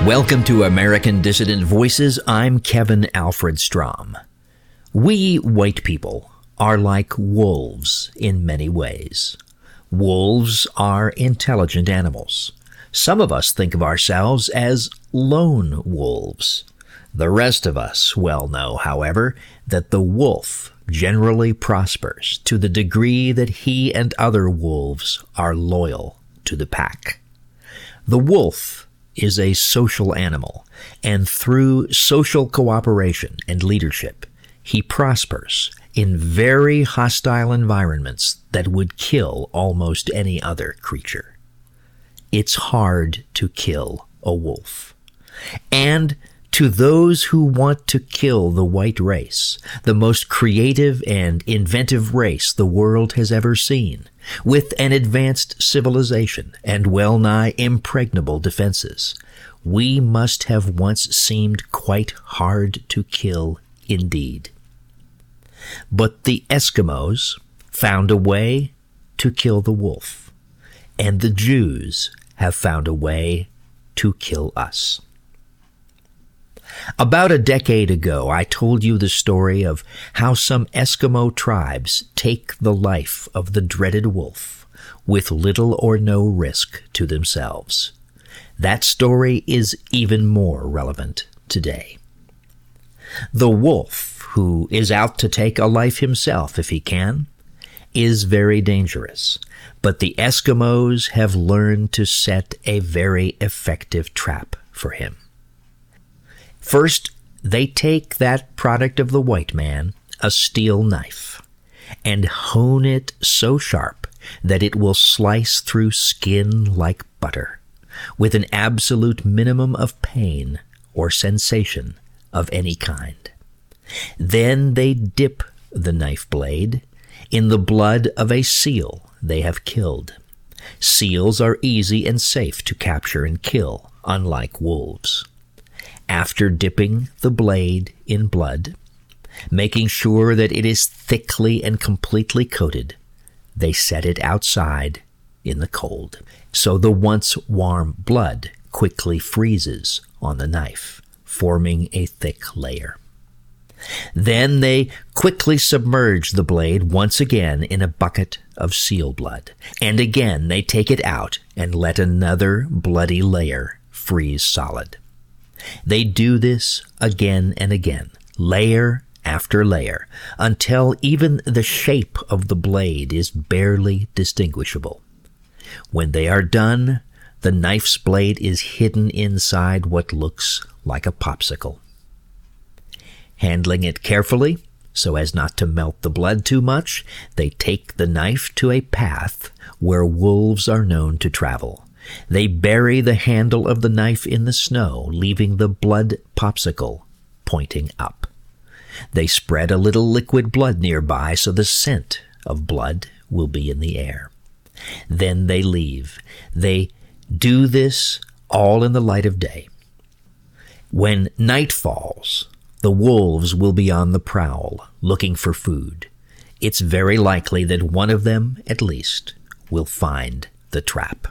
Welcome to American Dissident Voices. I'm Kevin Alfred Strom. We white people are like wolves in many ways. Wolves are intelligent animals. Some of us think of ourselves as lone wolves. The rest of us well know, however, that the wolf generally prospers to the degree that he and other wolves are loyal to the pack. The wolf is a social animal, and through social cooperation and leadership, he prospers in very hostile environments that would kill almost any other creature. It's hard to kill a wolf. And to those who want to kill the white race, the most creative and inventive race the world has ever seen, with an advanced civilization and well-nigh impregnable defenses, we must have once seemed quite hard to kill indeed. But the Eskimos found a way to kill the wolf, and the Jews have found a way to kill us. About a decade ago, I told you the story of how some Eskimo tribes take the life of the dreaded wolf with little or no risk to themselves. That story is even more relevant today. The wolf, who is out to take a life himself if he can, is very dangerous, but the Eskimos have learned to set a very effective trap for him. First, they take that product of the white man, a steel knife, and hone it so sharp that it will slice through skin like butter, with an absolute minimum of pain or sensation of any kind. Then they dip the knife blade in the blood of a seal they have killed. Seals are easy and safe to capture and kill, unlike wolves. After dipping the blade in blood, making sure that it is thickly and completely coated, they set it outside in the cold, so the once warm blood quickly freezes on the knife, forming a thick layer. Then they quickly submerge the blade once again in a bucket of seal blood, and again they take it out and let another bloody layer freeze solid. They do this again and again, layer after layer, until even the shape of the blade is barely distinguishable. When they are done, the knife's blade is hidden inside what looks like a popsicle. Handling it carefully, so as not to melt the blood too much, they take the knife to a path where wolves are known to travel. They bury the handle of the knife in the snow, leaving the blood popsicle pointing up. They spread a little liquid blood nearby so the scent of blood will be in the air. Then they leave. They do this all in the light of day. When night falls, the wolves will be on the prowl, looking for food. It's very likely that one of them, at least, will find the trap.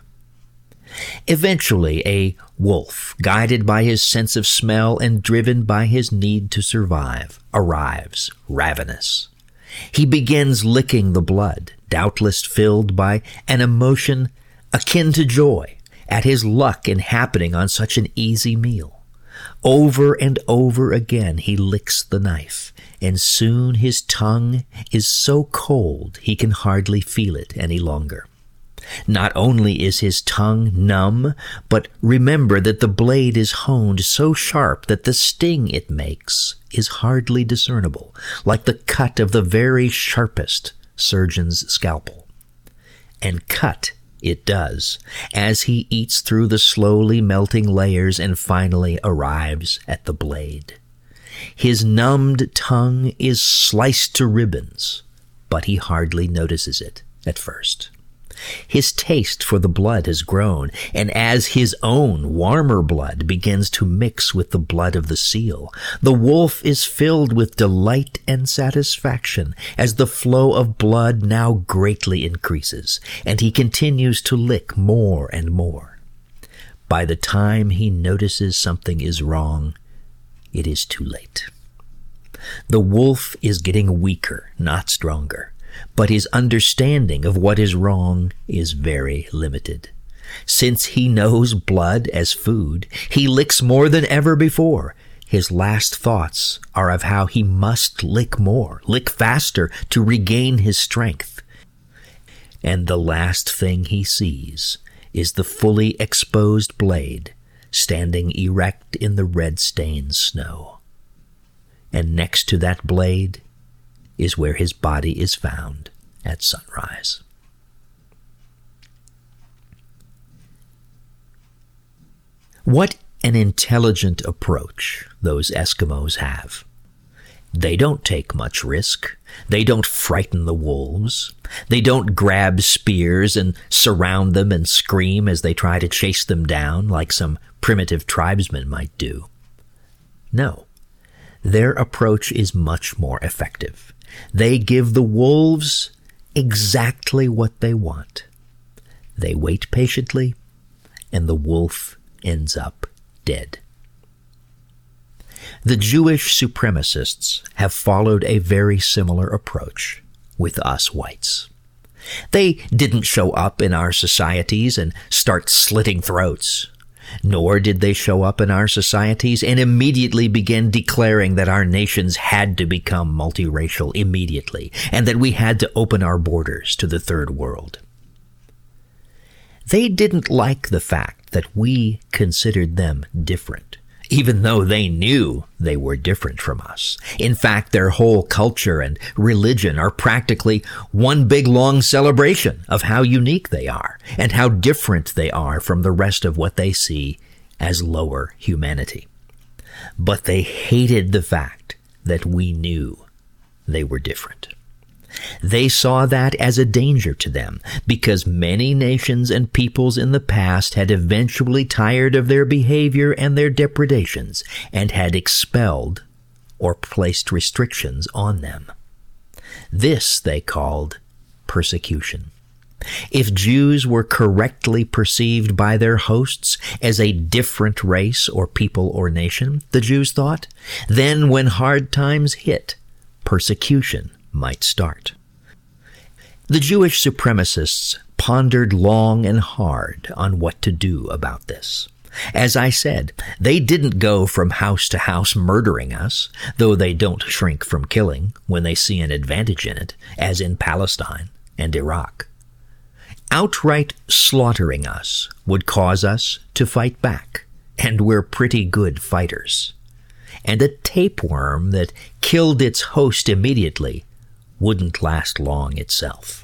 Eventually, a wolf, guided by his sense of smell and driven by his need to survive, arrives, ravenous. He begins licking the blood, doubtless filled by an emotion akin to joy at his luck in happening on such an easy meal. Over and over again he licks the knife, and soon his tongue is so cold he can hardly feel it any longer. Not only is his tongue numb, but remember that the blade is honed so sharp that the sting it makes is hardly discernible, like the cut of the very sharpest surgeon's scalpel. And cut it does, as he eats through the slowly melting layers and finally arrives at the blade. His numbed tongue is sliced to ribbons, but he hardly notices it at first. His taste for the blood has grown, and as his own warmer blood begins to mix with the blood of the seal, the wolf is filled with delight and satisfaction as the flow of blood now greatly increases, and he continues to lick more and more. by the time he notices something is wrong, it is too late. The wolf is getting weaker, not stronger, but his understanding of what is wrong is very limited. Since he knows blood as food, he licks more than ever before. His last thoughts are of how he must lick more, lick faster to regain his strength. And the last thing he sees is the fully exposed blade standing erect in the red-stained snow. And next to that blade is where his body is found at sunrise. What an intelligent approach those Eskimos have. They don't take much risk. They don't frighten the wolves. They don't grab spears and surround them and scream as they try to chase them down like some primitive tribesmen might do. No, their approach is much more effective. They give the wolves exactly what they want. They wait patiently, and the wolf ends up dead. The Jewish supremacists have followed a very similar approach with us whites. They didn't show up in our societies and start slitting throats, nor did they show up in our societies and immediately begin declaring that our nations had to become multiracial immediately and that we had to open our borders to the third world. They didn't like the fact that we considered them different, even though they knew they were different from us. In fact, their whole culture and religion are practically one big long celebration of how unique they are and how different they are from the rest of what they see as lower humanity. But they hated the fact that we knew they were different. They saw that as a danger to them because many nations and peoples in the past had eventually tired of their behavior and their depredations and had expelled or placed restrictions on them. This they called persecution. If Jews were correctly perceived by their hosts as a different race or people or nation, the Jews thought, then when hard times hit, persecution might start. The Jewish supremacists pondered long and hard on what to do about this. As I said, they didn't go from house to house murdering us, though they don't shrink from killing when they see an advantage in it, as in Palestine and Iraq. Outright slaughtering us would cause us to fight back, and we're pretty good fighters. And a tapeworm that killed its host immediately wouldn't last long itself.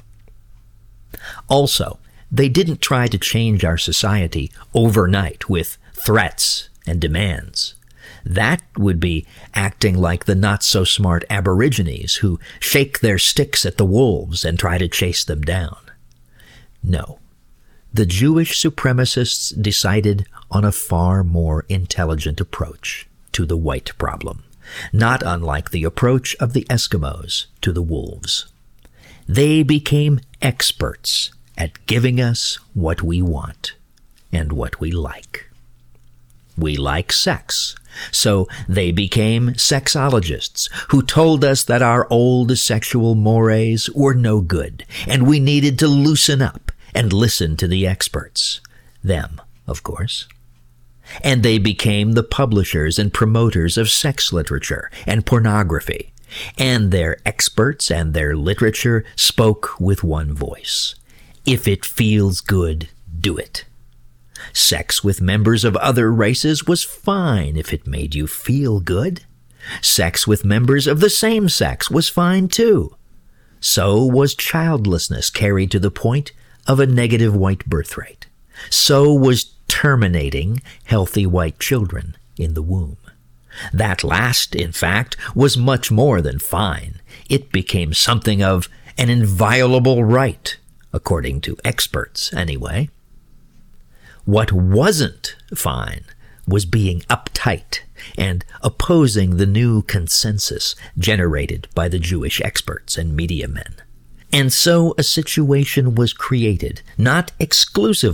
Also, they didn't try to change our society overnight with threats and demands. That would be acting like the not-so-smart Aborigines who shake their sticks at the wolves and try to chase them down. No, the Jewish supremacists decided on a far more intelligent approach to the white problem, not unlike the approach of the Eskimos to the wolves. They became experts at giving us what we want and what we like. We like sex, so they became sexologists who told us that our old sexual mores were no good and we needed to loosen up and listen to the experts. Them, of course. And they became the publishers and promoters of sex literature and pornography, and their experts and their literature spoke with one voice. If it feels good, do it. Sex with members of other races was fine if it made you feel good. Sex with members of the same sex was fine too. So was childlessness carried to the point of a negative white birth rate. So was terminating healthy white children in the womb. That last, in fact, was much more than fine. It became something of an inviolable right, according to experts anyway. What wasn't fine was being uptight and opposing the new consensus generated by the Jewish experts and media men. And so a situation was created, not exclusively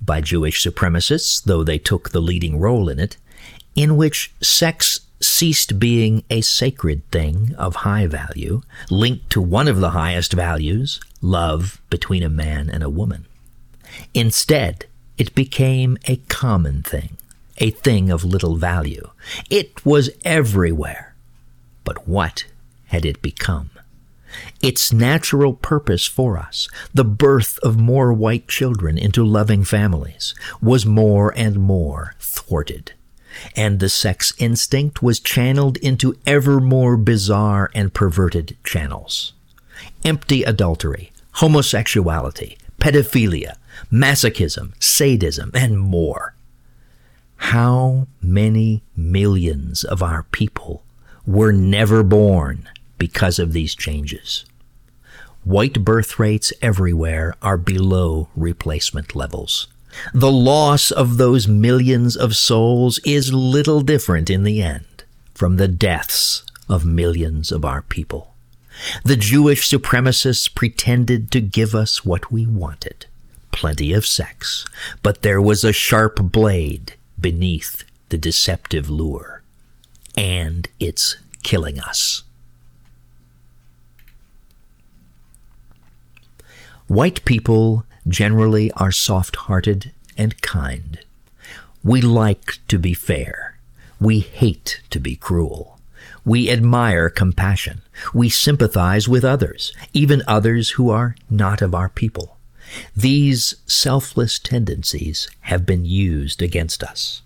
by Jewish supremacists, though they took the leading role in it, in which sex ceased being a sacred thing of high value, linked to one of the highest values, love between a man and a woman. Instead, it became a common thing, a thing of little value. It was everywhere. But what had it become? Its natural purpose for us, the birth of more white children into loving families, was more and more thwarted. And the sex instinct was channeled into ever more bizarre and perverted channels. Empty adultery, homosexuality, pedophilia, masochism, sadism, and more. How many millions of our people were never born because of these changes? White birth rates everywhere are below replacement levels. The loss of those millions of souls is little different in the end from the deaths of millions of our people. The Jewish supremacists pretended to give us what we wanted, plenty of sex, but there was a sharp blade beneath the deceptive lure, and it's killing us. White people generally are soft-hearted and kind. We like to be fair. We hate to be cruel. We admire compassion. We sympathize with others, even others who are not of our people. These selfless tendencies have been used against us.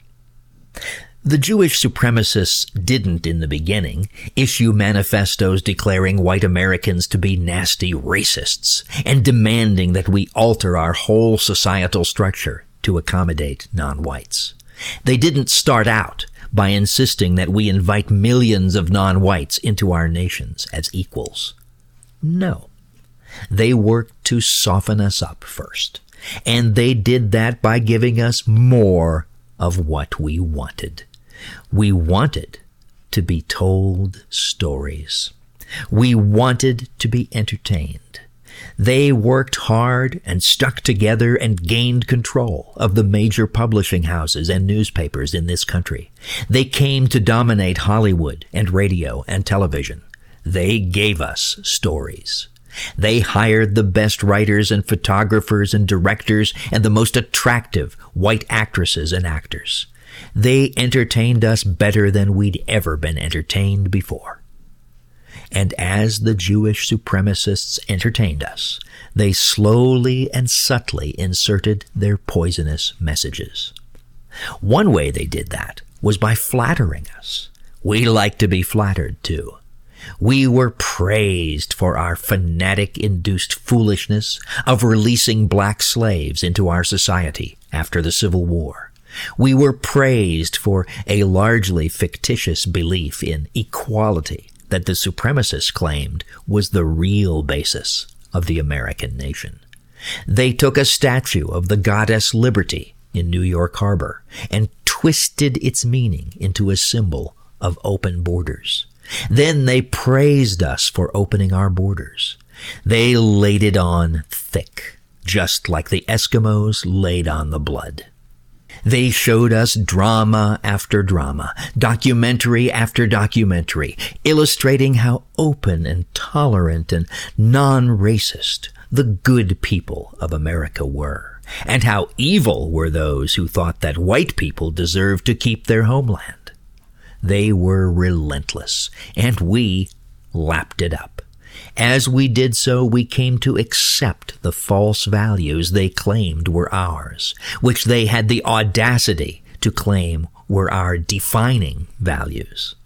The Jewish supremacists didn't, in the beginning, issue manifestos declaring white Americans to be nasty racists and demanding that we alter our whole societal structure to accommodate non-whites. They didn't start out by insisting that we invite millions of non-whites into our nations as equals. No. They worked to soften us up first, and they did that by giving us more of what we wanted. We wanted to be told stories. We wanted to be entertained. They worked hard and stuck together and gained control of the major publishing houses and newspapers in this country. They came to dominate Hollywood and radio and television. They gave us stories. They hired the best writers and photographers and directors and the most attractive white actresses and actors. They entertained us better than we'd ever been entertained before. And as the Jewish supremacists entertained us, they slowly and subtly inserted their poisonous messages. One way they did that was by flattering us. We like to be flattered, too. We were praised for our fanatic-induced foolishness of releasing black slaves into our society after the Civil War. We were praised for a largely fictitious belief in equality that the supremacists claimed was the real basis of the American nation. They took a statue of the goddess Liberty in New York Harbor and twisted its meaning into a symbol of open borders. Then they praised us for opening our borders. They laid it on thick, just like the Eskimos laid on the blood. They showed us drama after drama, documentary after documentary, illustrating how open and tolerant and non-racist the good people of America were, and how evil were those who thought that white people deserved to keep their homeland. They were relentless, and we lapped it up. As we did so, we came to accept the false values they claimed were ours, which they had the audacity to claim were our defining values.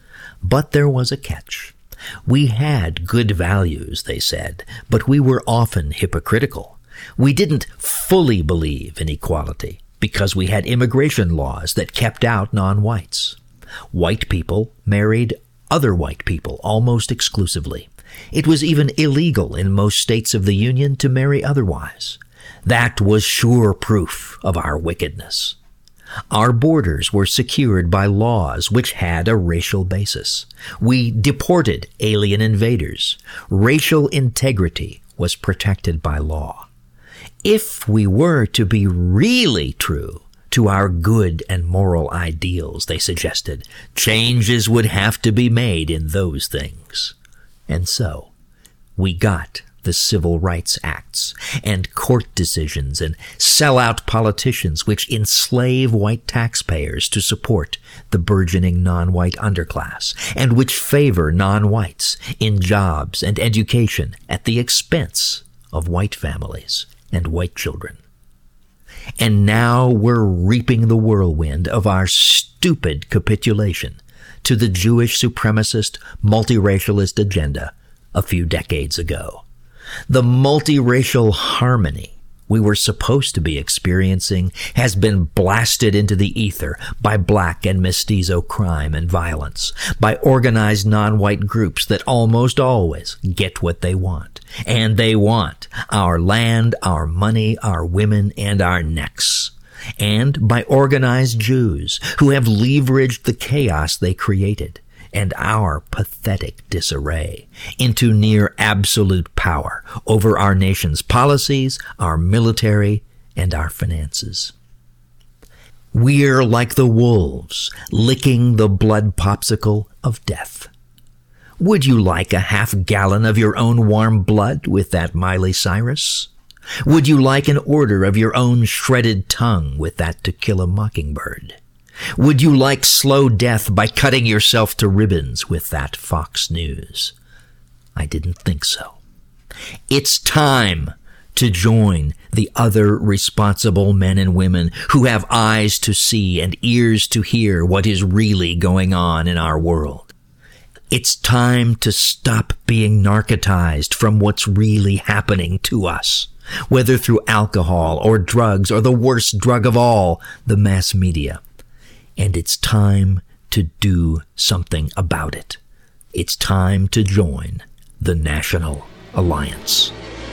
But there was a catch. We had good values, they said, but we were often hypocritical. We didn't fully believe in equality because we had immigration laws that kept out non-whites. White people married other white people almost exclusively. It was even illegal in most states of the Union to marry otherwise. That was sure proof of our wickedness. Our borders were secured by laws which had a racial basis. We deported alien invaders. Racial integrity was protected by law. If we were to be really true to our good and moral ideals, they suggested, changes would have to be made in those things. And so, we got the Civil Rights Acts and court decisions and sellout politicians which enslave white taxpayers to support the burgeoning non-white underclass and which favor non-whites in jobs and education at the expense of white families and white children. And now we're reaping the whirlwind of our stupid capitulation to the Jewish supremacist, multiracialist agenda a few decades ago. The multiracial harmony we were supposed to be experiencing has been blasted into the ether by black and mestizo crime and violence, by organized non-white groups that almost always get what they want. And they want our land, our money, our women, and our necks. And by organized Jews who have leveraged the chaos they created and our pathetic disarray into near absolute power over our nation's policies, our military, and our finances. We're like the wolves licking the blood popsicle of death. Would you like a half-gallon of your own warm blood with that Miley Cyrus? Would you like an order of your own shredded tongue with that To Kill a Mockingbird? Would you like slow death by cutting yourself to ribbons with that Fox News? I didn't think so. It's time to join the other responsible men and women who have eyes to see and ears to hear what is really going on in our world. It's time to stop being narcotized from what's really happening to us, whether through alcohol or drugs or the worst drug of all, the mass media. And it's time to do something about it. It's time to join the National Alliance.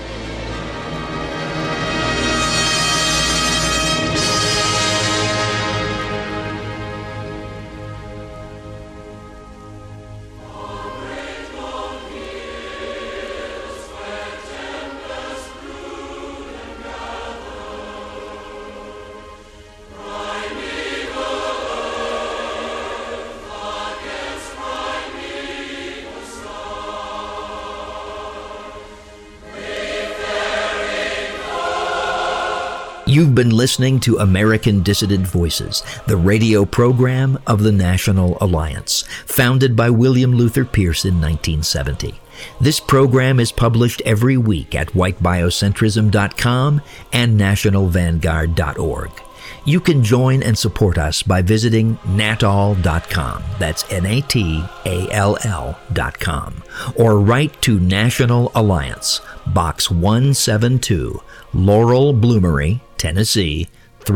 You've been listening to American Dissident Voices, the radio program of the National Alliance, founded by William Luther Pierce in 1970. This program is published every week at whitebiocentrism.com and nationalvanguard.org. You can join and support us by visiting natall.com, that's NATALL.com, or write to National Alliance, Box 172, Laurel Bloomery, Tennessee,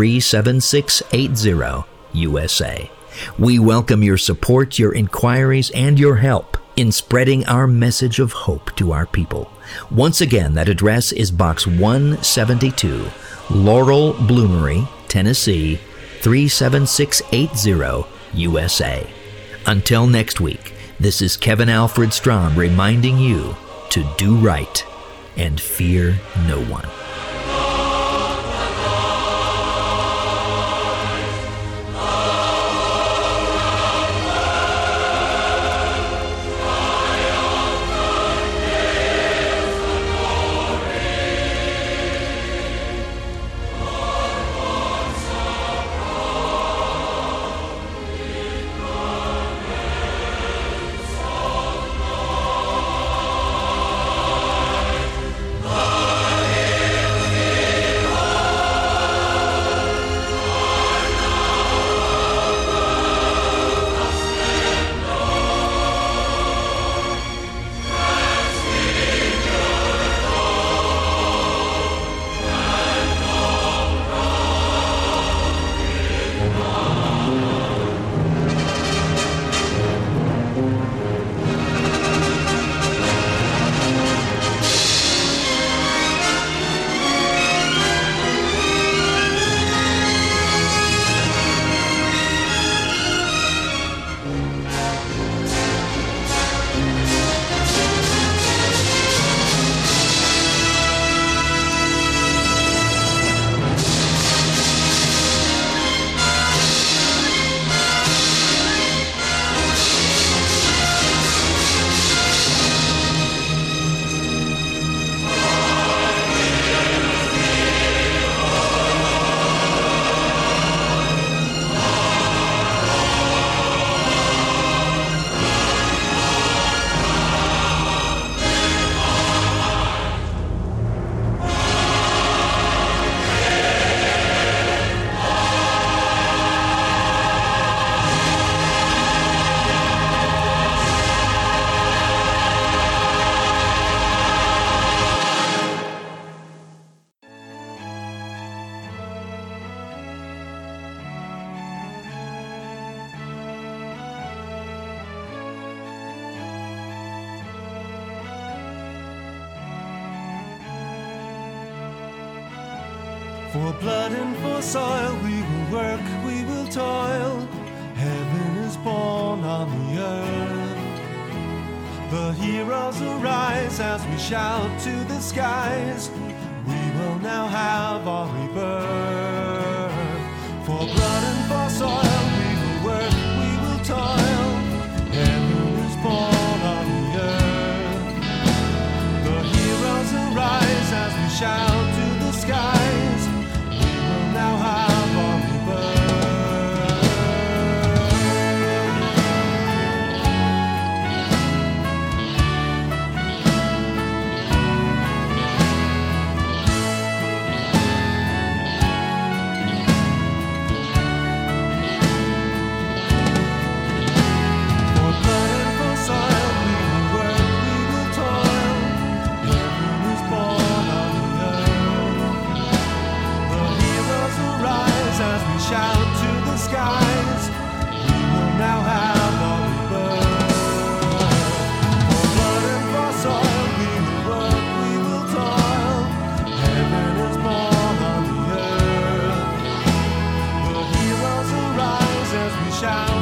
37680, USA. We welcome your support, your inquiries, and your help in spreading our message of hope to our people. Once again, that address is Box 172, Laurel Bloomery, Tennessee, 37680, USA. Until next week, this is Kevin Alfred Strom reminding you to do right and fear no one. For blood and for soil we will work, we will toil. Heaven is born on the earth. The heroes arise as we shout to the skies. We will now have our rebirth. For blood and for soil we will work, we will toil. Heaven is born on the earth. The heroes arise as we shout to the skies. We will now have our rebirth. Shout to the skies, we will now have our rebirth. For blood and for soil we will work, we will toil. Heaven is born on the earth. The heroes arise as we shout